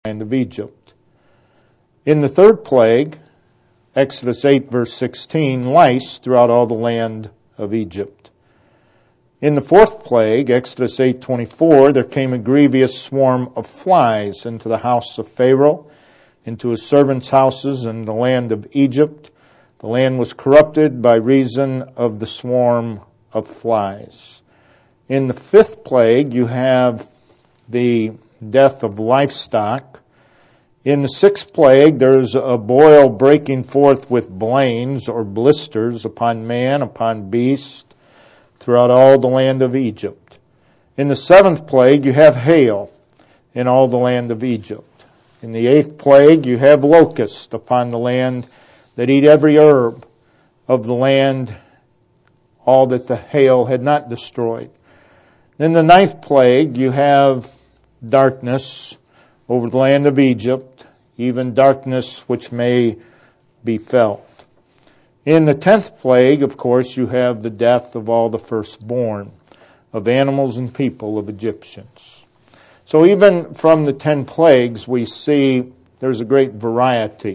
land of Egypt. In the third plague, Exodus 8, verse 16, lice throughout all the land of Egypt. In the fourth plague, Exodus 8:24, there came a grievous swarm of flies into the house of Pharaoh, into his servants' houses in the land of Egypt. The land was corrupted by reason of the swarm of flies. In the fifth plague, you have the death of livestock. In the sixth plague, there's a boil breaking forth with blains or blisters upon man, upon beast, throughout all the land of Egypt. In the seventh plague, you have hail in all the land of Egypt. In the eighth plague, you have locusts upon the land that eat every herb of the land, all that the hail had not destroyed. In the ninth plague, you have darkness over the land of Egypt, even darkness which may be felt. In the 10th plague, of course, you have the death of all the firstborn of animals and people of Egyptians. So even from the 10 plagues, we see there's a great variety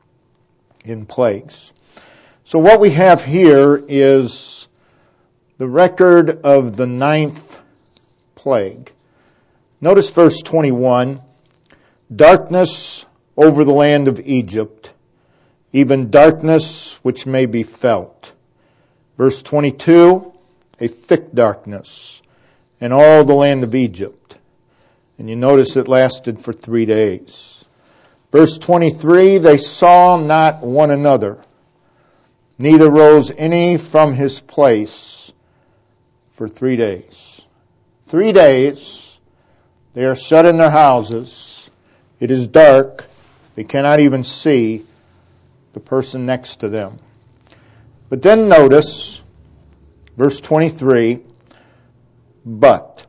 in plagues. So what we have here is the record of the 9th plague. Notice verse 21, darkness over the land of Egypt, even darkness which may be felt. Verse 22, a thick darkness in all the land of Egypt. And you notice it lasted for 3 days. Verse 23, they saw not one another, neither rose any from his place for 3 days. 3 days, they are shut in their houses. It is dark. They cannot even see the person next to them. But then notice, verse 23, but.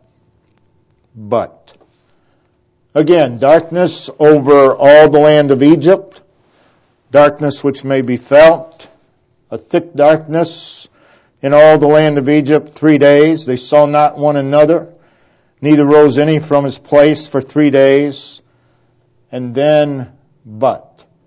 Again, darkness over all the land of Egypt, darkness which may be felt, a thick darkness in all the land of Egypt 3 days. They saw not one another, neither rose any from his place for 3 days. And then, but.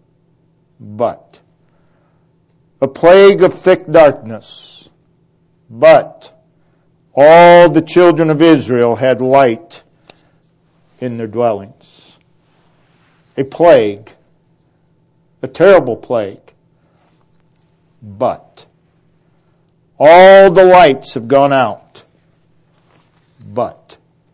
A plague of thick darkness. But all the children of Israel had light in their dwellings. A plague. A terrible plague. But all the lights have gone out. But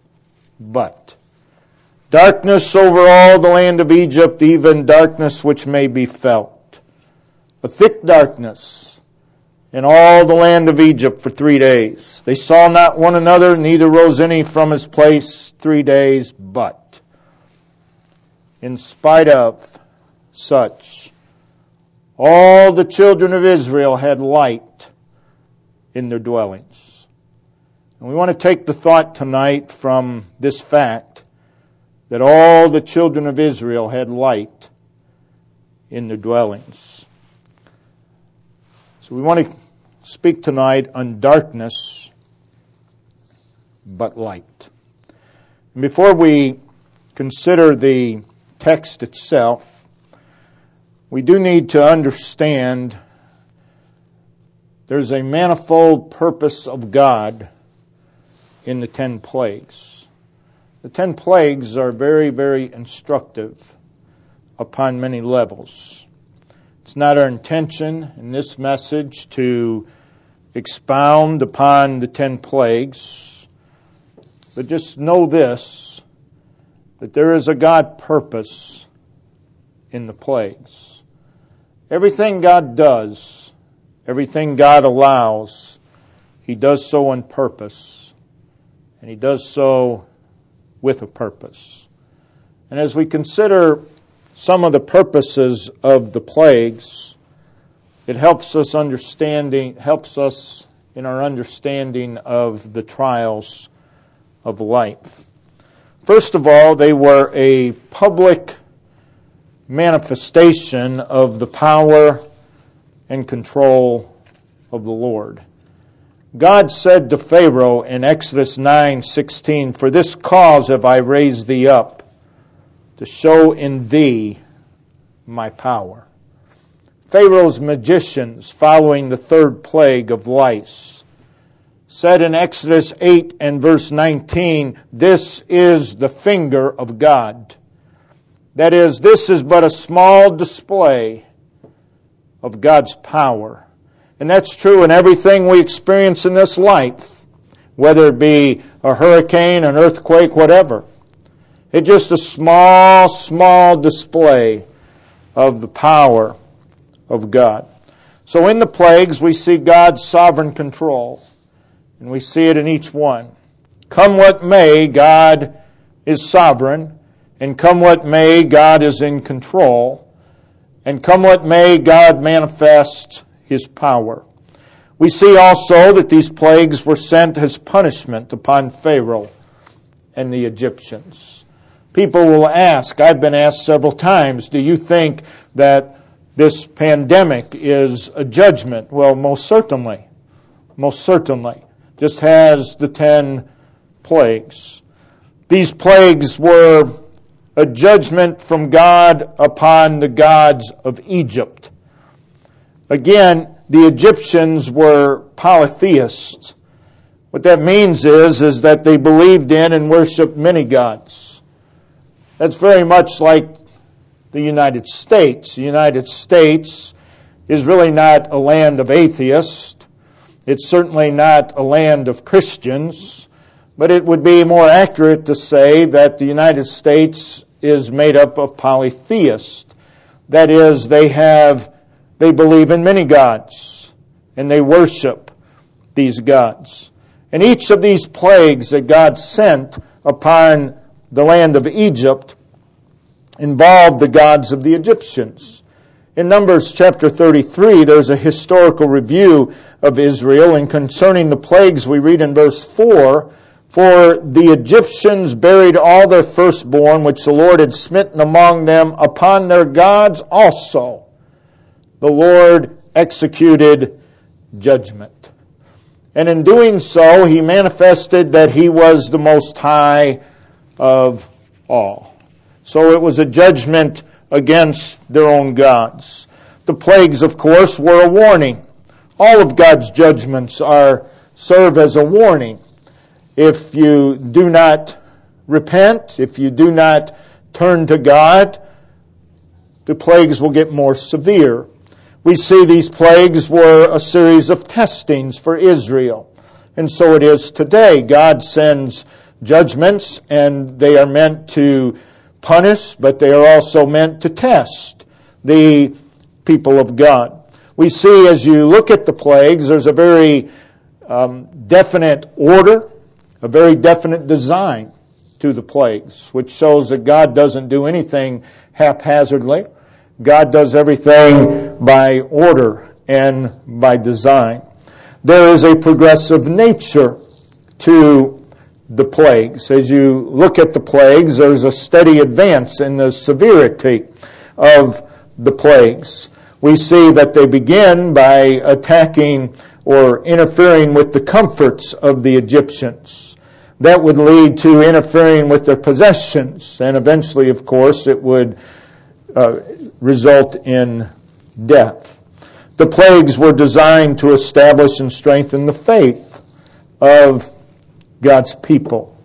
darkness over all the land of Egypt, even darkness which may be felt. A thick darkness in all the land of Egypt for 3 days. They saw not one another, neither rose any from his place 3 days. But in spite of such, all the children of Israel had light in their dwellings. And we want to take the thought tonight from this fact that all the children of Israel had light in their dwellings. So we want to speak tonight on darkness, but light. And before we consider the text itself, we do need to understand there's a manifold purpose of God in the 10 plagues. The 10 plagues are very, very instructive upon many levels. It's not our intention in this message to expound upon the 10 plagues, but just know this, that there is a God purpose in the plagues. Everything God does, everything God allows, He does so on purpose, and He does so with a purpose. And as we consider some of the purposes of the plagues, it helps us in our understanding of the trials of life. First of all, they were a public manifestation of the power and control of the Lord. God said to Pharaoh in Exodus 9:16, "For this cause have I raised thee up, to show in thee my power. Pharaoh's magicians, following the third plague of lice, said in Exodus 8 and verse 19, this is the finger of God. That is, this is but a small display of God's power. And that's true in everything we experience in this life, whether it be a hurricane, an earthquake, whatever. It's just a small display of the power of God. So in the plagues, we see God's sovereign control. And we see it in each one. Come what may, God is sovereign. And come what may, God is in control. And come what may, God manifests His power. We see also that these plagues were sent as punishment upon Pharaoh and the Egyptians. People will ask, I've been asked several times, do you think that this pandemic is a judgment? Well, most certainly. Most certainly. Just has the 10 plagues. These plagues were a judgment from God upon the gods of Egypt. Again, the Egyptians were polytheists. What that means is that they believed in and worshiped many gods. That's very much like the United States. The United States is really not a land of atheists. It's certainly not a land of Christians, but it would be more accurate to say that the United States is made up of polytheists. That is, they believe in many gods, and they worship these gods. And each of these plagues that God sent upon the land of Egypt involved the gods of the Egyptians. In Numbers chapter 33, there's a historical review of Israel, and concerning the plagues we read in verse 4, for the Egyptians buried all their firstborn, which the Lord had smitten among them, upon their gods also. The Lord executed judgment. And in doing so, He manifested that He was the Most High of all. So it was a judgment against their own gods. The plagues, of course, were a warning. All of God's judgments serve as a warning. If you do not repent, if you do not turn to God, the plagues will get more severe. We see these plagues were a series of testings for Israel. And so it is today. God sends judgments, and they are meant to punish, but they are also meant to test the people of God. We see as you look at the plagues, there's a very definite order, a very definite design to the plagues, which shows that God doesn't do anything haphazardly. God does everything by order and by design. There is a progressive nature to the plagues. As you look at the plagues, there's a steady advance in the severity of the plagues. We see that they begin by attacking or interfering with the comforts of the Egyptians. That would lead to interfering with their possessions, and eventually, of course, it would result in death. The plagues were designed to establish and strengthen the faith of God's people.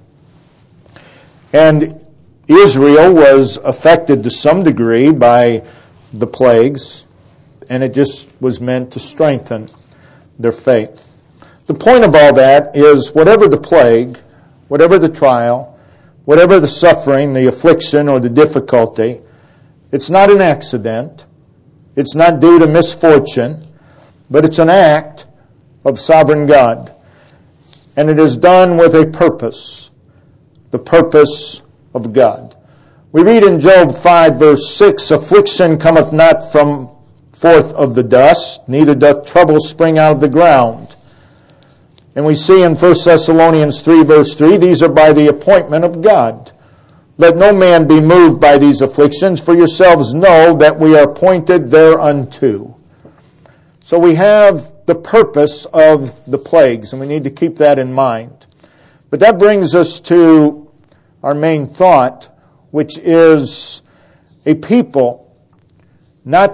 And Israel was affected to some degree by the plagues, and it just was meant to strengthen their faith. The point of all that is whatever the plague, whatever the trial, whatever the suffering, the affliction, or the difficulty, it's not an accident. It's not due to misfortune, but it's an act of sovereign God. And it is done with a purpose, the purpose of God. We read in Job 5, verse 6, affliction cometh not from forth of the dust, neither doth trouble spring out of the ground. And we see in 1 Thessalonians 3, verse 3, these are by the appointment of God. Let no man be moved by these afflictions, for yourselves know that we are appointed thereunto. So we have the purpose of the plagues, and we need to keep that in mind. But that brings us to our main thought. which is a people not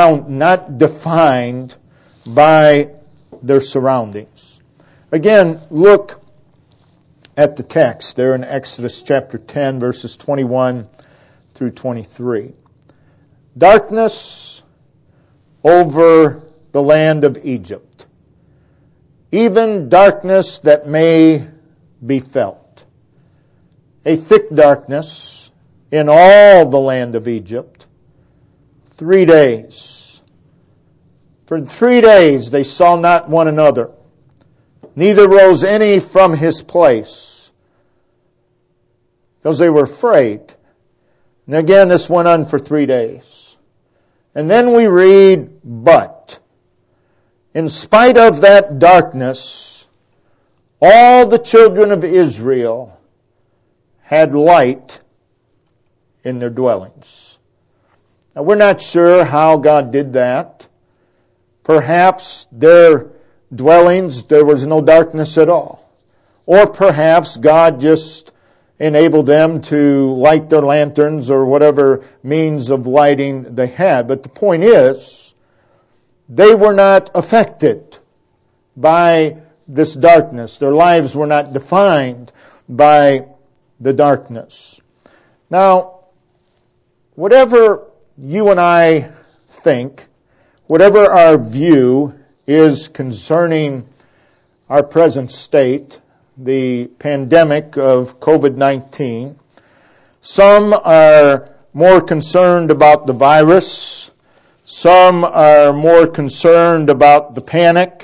defined by their surroundings. Again, look at the text there in Exodus chapter 10, verses 21 through 23. Darkness over the land of Egypt, even darkness that may be felt. A thick darkness in all the land of Egypt. 3 days. For 3 days they saw not one another, neither rose any from his place, because they were afraid. And again, this went on for 3 days. And then we read, but in spite of that darkness, all the children of Israel had light in their dwellings. Now, we're not sure how God did that. Perhaps their dwellings, there was no darkness at all. Or perhaps God just enabled them to light their lanterns or whatever means of lighting they had. But the point is, they were not affected by this darkness. Their lives were not defined by the darkness. Now, whatever you and I think, whatever our view is concerning our present state, the pandemic of COVID-19, some are more concerned about the virus. Some are more concerned about the panic.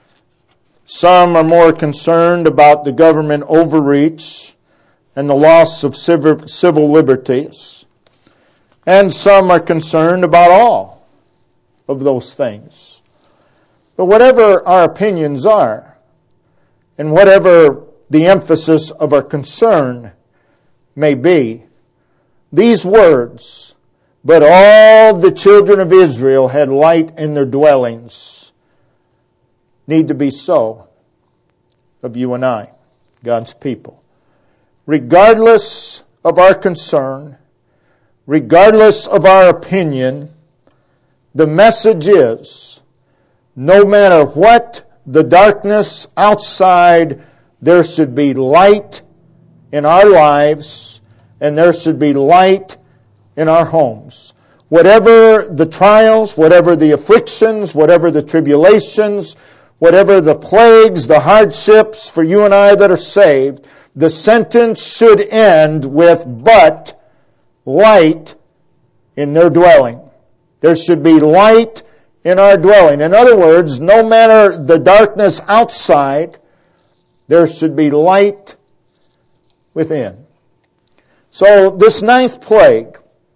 Some are more concerned about the government overreach and the loss of civil liberties. And some are concerned about all of those things. But whatever our opinions are, and whatever the emphasis of our concern may be, these words, but all the children of Israel had light in their dwellings, need to be so of you and I, God's people. Regardless of our concern, regardless of our opinion, the message is, no matter what the darkness outside, there should be light in our lives, and there should be light in our homes. Whatever the trials, whatever the afflictions, whatever the tribulations, whatever the plagues, the hardships for you and I that are saved, the sentence should end with, but light in their dwelling. There should be light in our dwelling. In other words, no matter the darkness outside, there should be light within. So this 9th plague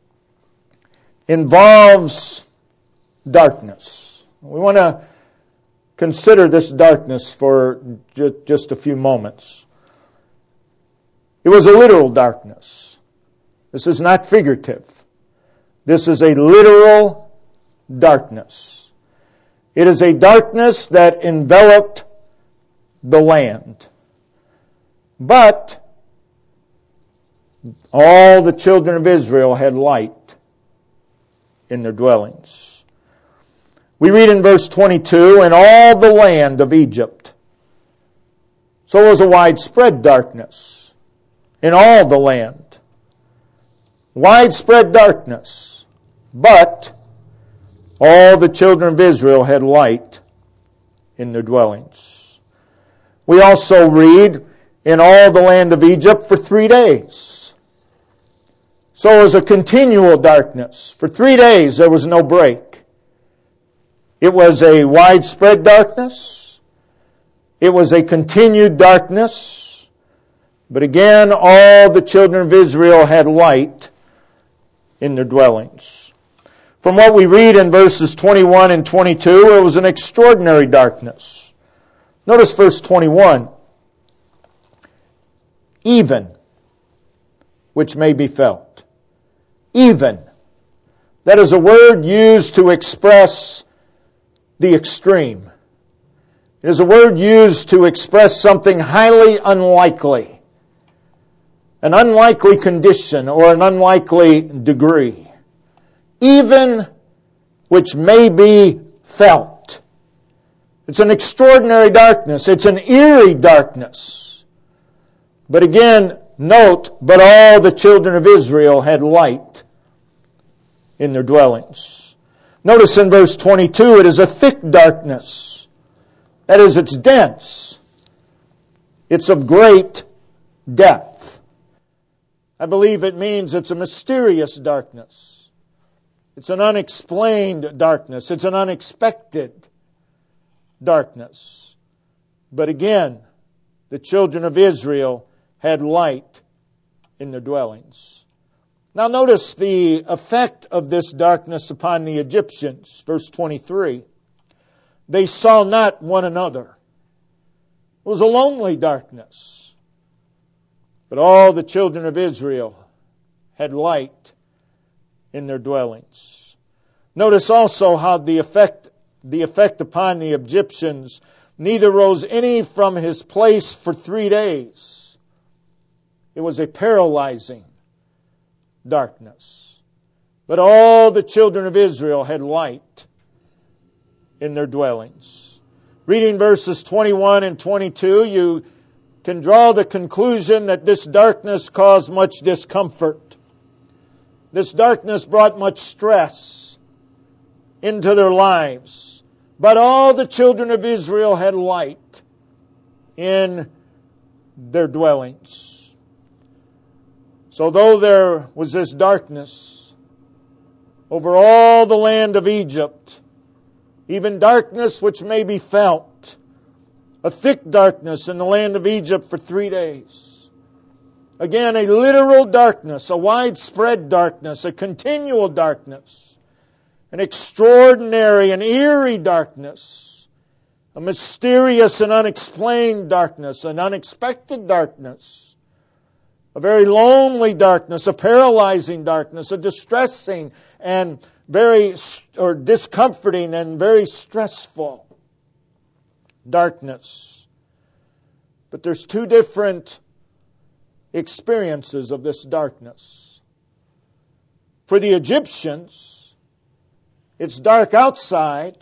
involves darkness. We want to consider this darkness for just a few moments. It was a literal darkness. This is not figurative. This is a literal darkness. It is a darkness that enveloped the land. But all the children of Israel had light in their dwellings. We read in verse 22, in all the land of Egypt. So it was a widespread darkness in all the land. Widespread darkness. But all the children of Israel had light in their dwellings. We also read, in all the land of Egypt for 3 days. So it was a continual darkness. For 3 days there was no break. It was a widespread darkness. It was a continued darkness. But again, all the children of Israel had light in their dwellings. From what we read in verses 21 and 22, it was an extraordinary darkness. Notice verse 21. Even, which may be felt. Even. That is a word used to express the extreme. It is a word used to express something highly unlikely. an unlikely condition or an unlikely degree, even which may be felt. It's an extraordinary darkness. It's an eerie darkness. But again, note, but all the children of Israel had light in their dwellings. Notice in verse 22, it is a thick darkness. That is, it's dense. It's of great depth. I believe it means it's a mysterious darkness. It's an unexplained darkness. It's an unexpected darkness. But again, the children of Israel had light in their dwellings. Now notice the effect of this darkness upon the Egyptians. Verse 23. They saw not one another. It was a lonely darkness. But all the children of Israel had light in their dwellings. Notice also how the effect upon the Egyptians, neither rose any from his place for 3 days. It was a paralyzing darkness. But all the children of Israel had light in their dwellings. Reading verses 21 and 22, you can draw the conclusion that this darkness caused much discomfort. This darkness brought much stress into their lives. But all the children of Israel had light in their dwellings. So though there was this darkness over all the land of Egypt, even darkness which may be felt, a thick darkness in the land of Egypt for 3 days. Again, a literal darkness, a widespread darkness, a continual darkness, an extraordinary and eerie darkness, a mysterious and unexplained darkness, an unexpected darkness, a very lonely darkness, a paralyzing darkness, a distressing and discomforting and very stressful darkness. But there's 2 different experiences of this darkness. For the Egyptians, it's dark outside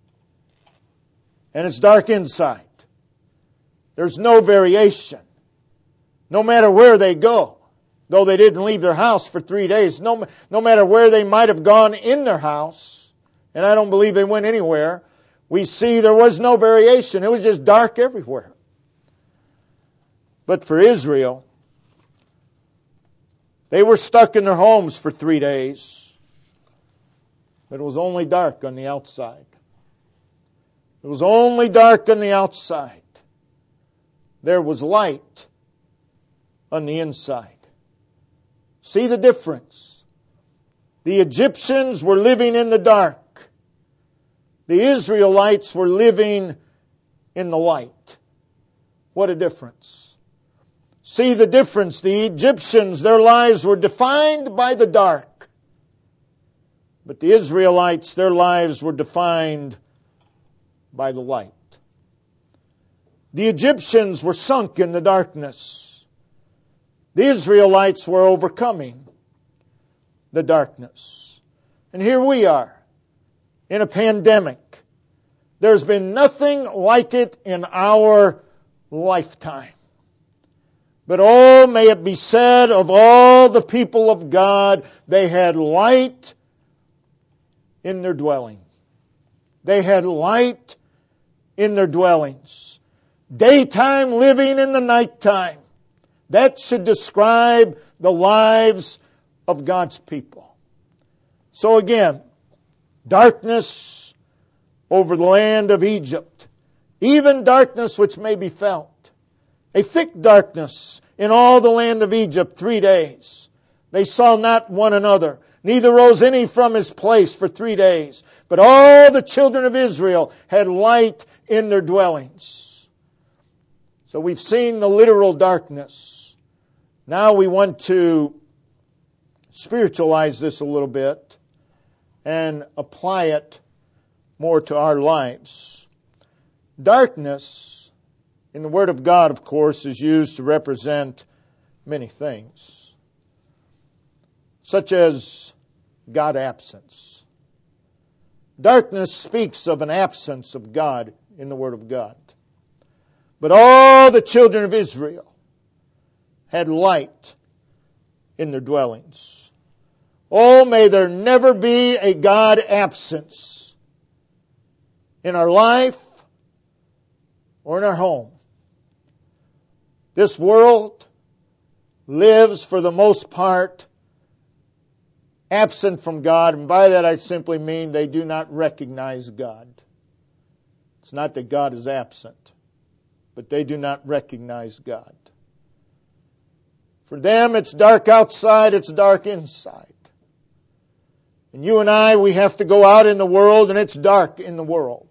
and it's dark inside. There's no variation. No matter where they go, though they didn't leave their house for 3 days, no matter where they might have gone in their house, and I don't believe they went anywhere, we see there was no variation. It was just dark everywhere. But for Israel, they were stuck in their homes for 3 days, but it was only dark on the outside. It was only dark on the outside. There was light on the inside. See the difference? The Egyptians were living in the dark. The Israelites were living in the light. What a difference. See the difference. The Egyptians, their lives were defined by the dark. But the Israelites, their lives were defined by the light. The Egyptians were sunk in the darkness. The Israelites were overcoming the darkness. And here we are in a pandemic. There's been nothing like it in our lifetime. But oh, may it be said of all the people of God, they had light in their dwelling. They had light in their dwellings. Daytime living in the nighttime. That should describe the lives of God's people. So again, darkness over the land of Egypt. Even darkness which may be felt. A thick darkness in all the land of Egypt 3 days. They saw not one another. Neither rose any from his place for 3 days. But all the children of Israel had light in their dwellings. So we've seen the literal darkness. Now we want to spiritualize this a little bit and apply it more to our lives. Darkness, in the Word of God, of course, is used to represent many things, such as God absence. Darkness speaks of an absence of God in the Word of God. But all the children of Israel had light in their dwellings. Oh, may there never be a God absence in our life or in our home. This world lives for the most part absent from God, and by that I simply mean they do not recognize God. It's not that God is absent, but they do not recognize God. For them, it's dark outside, it's dark inside. And you and I, we have to go out in the world, and it's dark in the world.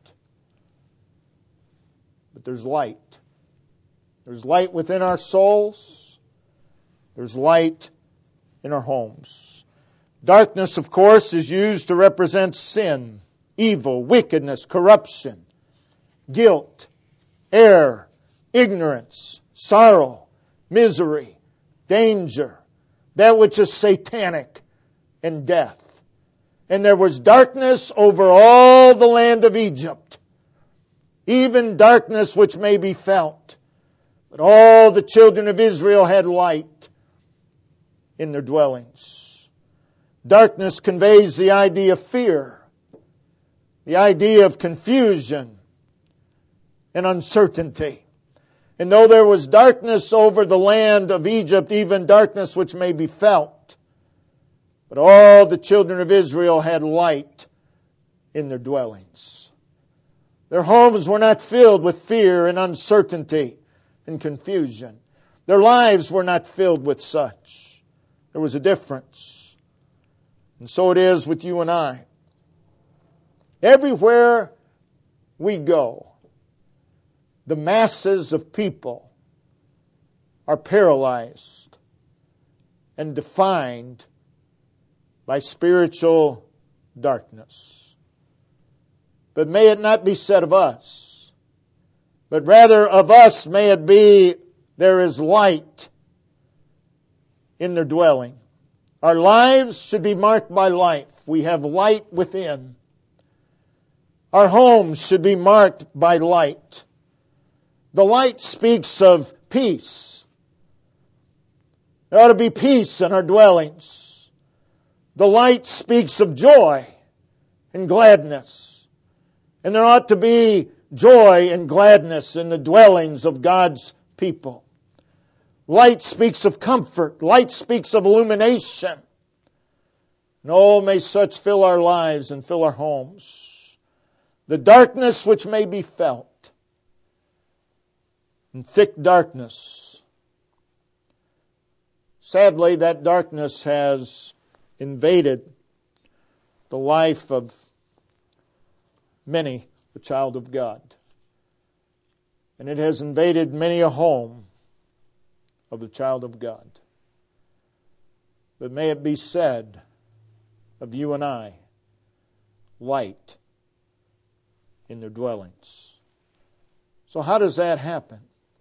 But there's light. There's light within our souls. There's light in our homes. Darkness, of course, is used to represent sin, evil, wickedness, corruption, guilt, error, ignorance, sorrow, misery, danger, that which is satanic, and death. And there was darkness over all the land of Egypt, even darkness which may be felt. But all the children of Israel had light in their dwellings. Darkness conveys the idea of fear, the idea of confusion and uncertainty. And though there was darkness over the land of Egypt, even darkness which may be felt, but all the children of Israel had light in their dwellings. Their homes were not filled with fear and uncertainty and confusion. Their lives were not filled with such. There was a difference. And so it is with you and I. Everywhere we go, the masses of people are paralyzed and defined by spiritual darkness. But may it not be said of us, but rather of us may it be there is light in their dwelling. Our lives should be marked by life. We have light within. Our homes should be marked by light. The light speaks of peace. There ought to be peace in our dwellings. The light speaks of joy and gladness. And there ought to be joy and gladness in the dwellings of God's people. Light speaks of comfort. Light speaks of illumination. And oh, may such fill our lives and fill our homes. The darkness which may be felt, and thick darkness. Sadly, that darkness has invaded the life of many a child of God. And it has invaded many a home of the child of God. But may it be said of you and I, light in their dwellings. So how does that happen?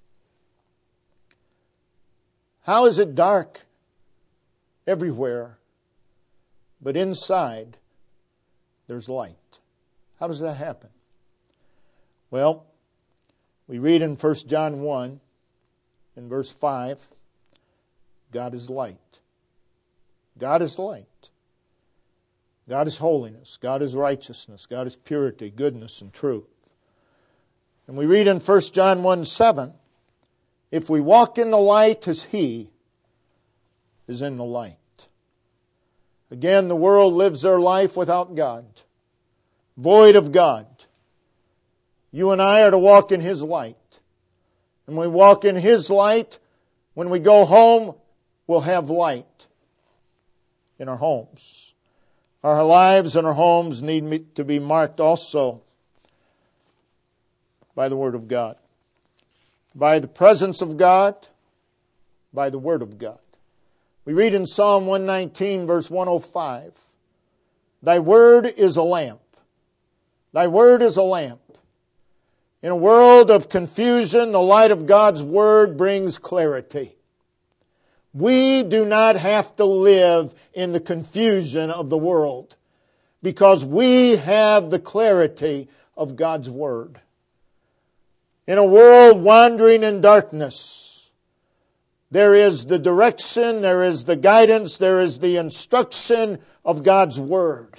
How is it dark everywhere, but inside there's light? How does that happen? Well, we read in 1 John 1, in verse 5, God is light. God is light. God is holiness. God is righteousness. God is purity, goodness, and truth. And we read in 1 John 1, 7, if we walk in the light as He is in the light. Again, the world lives their life without God, void of God. You and I are to walk in His light. And when we walk in His light, when we go home, we'll have light in our homes. Our lives and our homes need to be marked also by the Word of God, by the presence of God, by the Word of God. We read in Psalm 119, verse 105, Thy Word is a lamp. Thy Word is a lamp. In a world of confusion, the light of God's Word brings clarity. We do not have to live in the confusion of the world because we have the clarity of God's Word. In a world wandering in darkness, there is the direction, there is the guidance, there is the instruction of God's Word.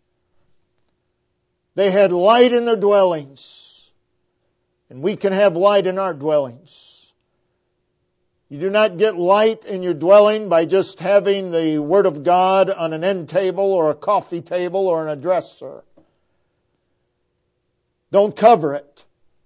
They had light in their dwellings, and we can have light in our dwellings. You do not get light in your dwelling by just having the Word of God on an end table or a coffee table or on a dresser. Don't cover it.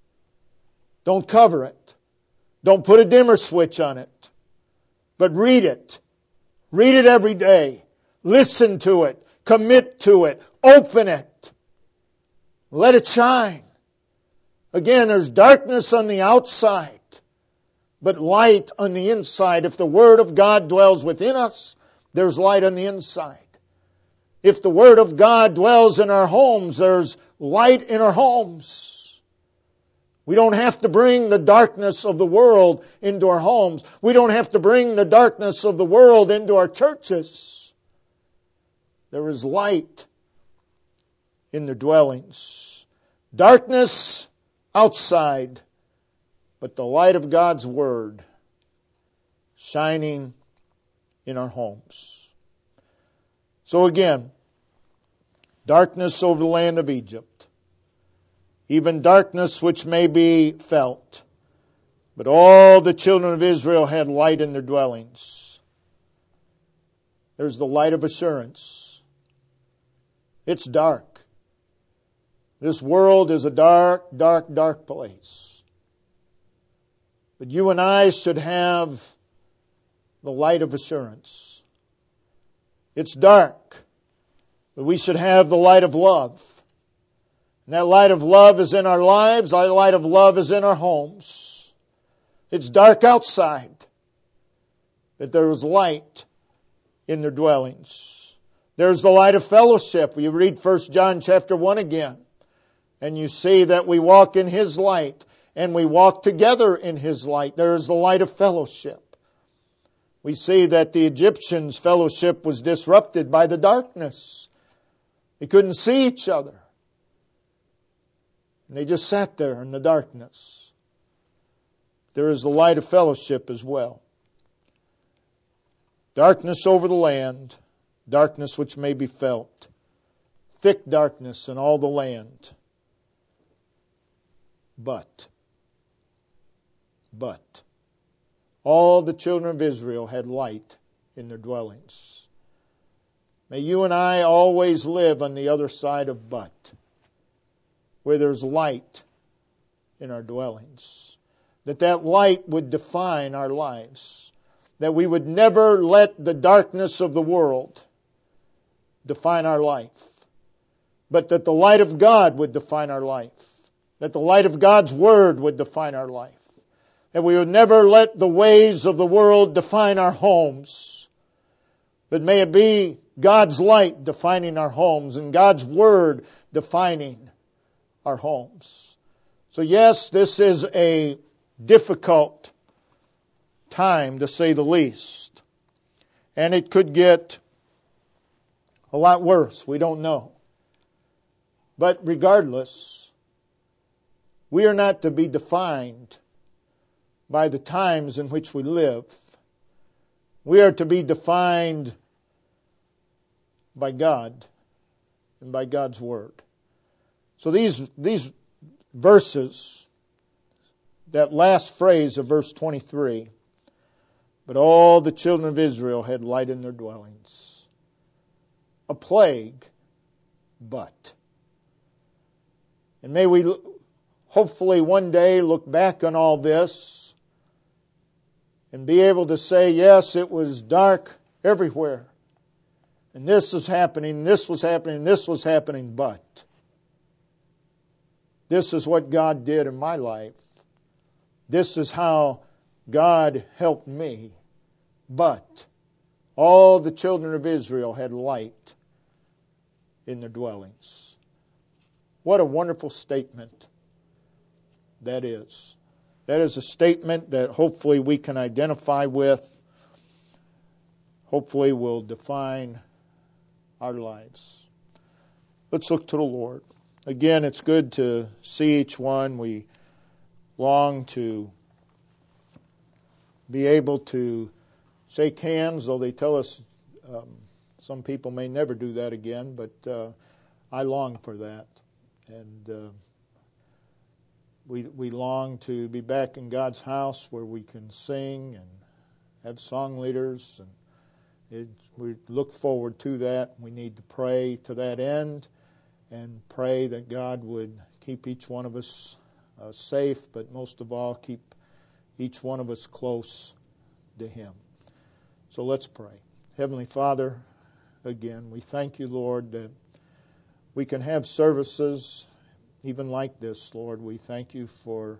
Don't cover it. Don't put a dimmer switch on it. But read it. Read it every day. Listen to it. Commit to it. Open it. Let it shine. Again, there's darkness on the outside, but light on the inside. If the Word of God dwells within us, there's light on the inside. If the Word of God dwells in our homes, there's light in our homes. We don't have to bring the darkness of the world into our homes. We don't have to bring the darkness of the world into our churches. There is light in their dwellings. Darkness outside, but the light of God's Word shining in our homes. So again, darkness over the land of Egypt. Even darkness which may be felt. But all the children of Israel had light in their dwellings. There's the light of assurance. It's dark. This world is a dark, dark, dark place. But you and I should have the light of assurance. It's dark, but we should have the light of love. And that light of love is in our lives. That light of love is in our homes. It's dark outside, but there is light in their dwellings. There's the light of fellowship. You read 1 John chapter 1 again, and you see that we walk in His light, and we walk together in His light. There is the light of fellowship. We see that the Egyptians' fellowship was disrupted by the darkness. They couldn't see each other. And they just sat there in the darkness. There is the light of fellowship as well. Darkness over the land, darkness which may be felt. Thick darkness in all the land. But, all the children of Israel had light in their dwellings. May you and I always live on the other side of but, where there's light in our dwellings. That light would define our lives. That we would never let the darkness of the world define our life. But that the light of God would define our life. That the light of God's Word would define our life. That we would never let the ways of the world define our homes. But may it be God's light defining our homes and God's Word defining our homes. So yes, this is a difficult time, to say the least. And it could get a lot worse. We don't know. But regardless, we are not to be defined by the times in which we live. We are to be defined by God and by God's Word. So these verses, that last phrase of verse 23, but all the children of Israel had light in their dwellings. A plague, but. And may we hopefully one day look back on all this and be able to say, yes, it was dark everywhere. And this was happening, this was happening, this was happening, but this is what God did in my life. This is how God helped me. But all the children of Israel had light in their dwellings. What a wonderful statement that is. That is a statement that hopefully we can identify with. hopefully will define our lives. Let's look to the Lord. Again, it's good to see each one. We long to be able to shake hands, though they tell us some people may never do that again, but I long for that. And we long to be back in God's house where we can sing and have song leaders, and we look forward to that. We need to pray to that end and pray that God would keep each one of us safe, but most of all, keep each one of us close to Him. So let's pray. Heavenly Father, again, we thank you, Lord, that we can have services even like this, Lord. We thank you for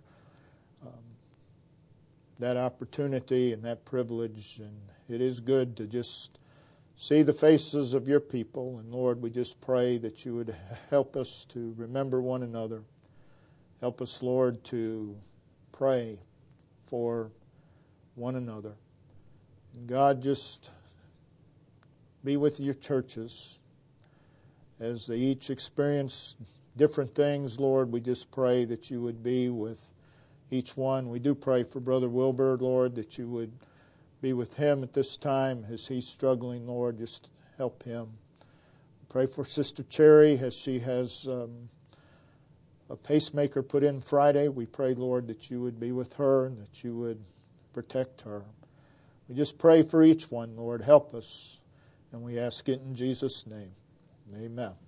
that opportunity and that privilege, and it is good to just see the faces of your people. And Lord, we just pray that you would help us to remember one another. Help us, Lord, to pray for one another. And God, just be with your churches as they each experience different things. Lord, we just pray that you would be with each one. We do pray for Brother Wilbur, Lord, that you would be with him at this time as he's struggling, Lord. Just help him. Pray for Sister Cherry as she has a pacemaker put in Friday. We pray, Lord, that you would be with her and that you would protect her. We just pray for each one, Lord. Help us. And we ask it in Jesus' name. Amen.